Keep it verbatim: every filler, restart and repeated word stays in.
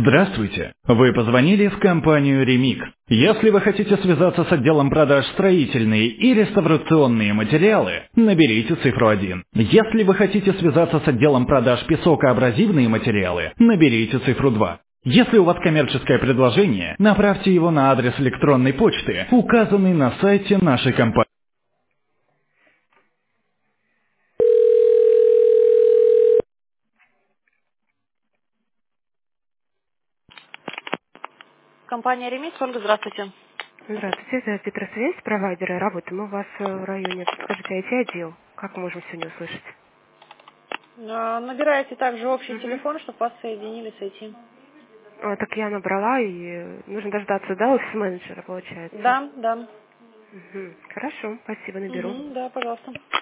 Здравствуйте! Вы позвонили в компанию «Ремик». Если вы хотите связаться с отделом продаж строительные и реставрационные материалы, наберите цифру один. Если вы хотите связаться с отделом продаж песокоабразивные материалы, наберите цифру два. Если у вас коммерческое предложение, направьте его на адрес электронной почты, указанный на сайте нашей компании. Компания «Ремик», Ольга, здравствуйте. Здравствуйте, это Петросвязь, провайдеры. Работаем у вас э, в районе, подскажите, ай ти-отдел. Как можем сегодня услышать? А, Набираете также общий Угу. телефон, чтобы вас соединили с этим. А, так я набрала, и э, нужно дождаться, да, офис-менеджера, получается? Да, да. Угу. Хорошо, спасибо, наберу. Угу, да, пожалуйста.